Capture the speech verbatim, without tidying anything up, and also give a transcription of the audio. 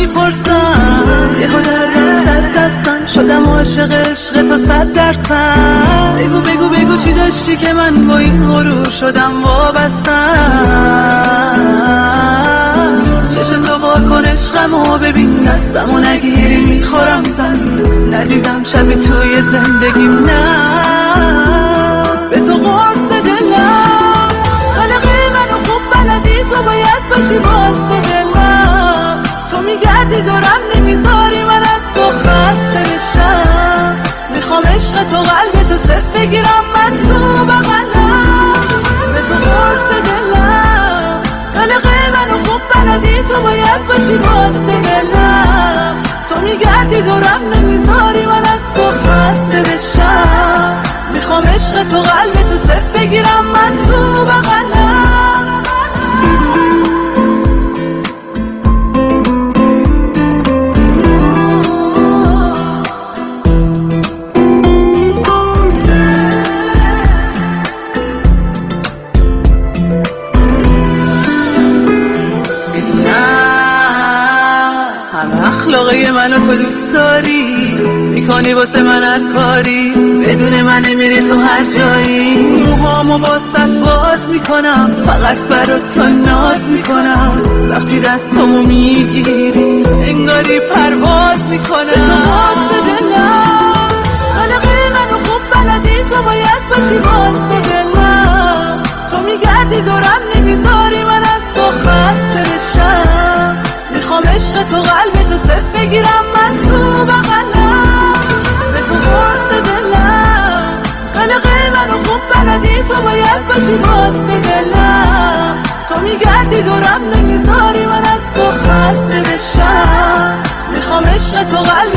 میپرسم، یه در رفت از دستم، شدم عاشق عشق تا صد درصد. بگو بگو بگو چی داشتی که من با این غرور شدم وابستم. چشم تو وا کن عشقمو ببین، دستمو نگیری میخورم زمین. ندیدم شب توی زندگیم، نه به تو قرص دلم. خلقی منو خوب بلدی، تو باید باشی باست دلم. تو میگردی دورم نمیذاری من از تو خسته بشم. میخوام عشق تو قلب تو صرف بگیرم من تو بغلم. به تو قرص دلم. خلقی منو خوب بلدی، تو باید باشی باست دلم. تو میگردی دورم نمیذاری من از تو خسته بشم. میخوام عشق تو قلب تو صرف بگیرم من تو بغلم. همه اخلاقی منو تو دوست داری، میکنی واسه من هر کاری، بدون من نمیری تو هر جایی. روحامو باست باز میکنم، فقط برات تو ناز میکنم. وقتی دستمو میگیری انگاری پرواز میکنم. به تو باست دلم. خلقی منو خوب بلدی، تو باید باشی باست دلم. تو میگردی دورم نمیذاری من از تو خسته بشم. میخوام عشق تو قلب تو صرف بگیرم من تو بغلم. به تو قرص دلم. خلقی منو خوب بلدی، تو باید باشی باست دلم. تو میگردی دورم نمیذاری من از تو خسته بشم. میخوام عشق تو قلب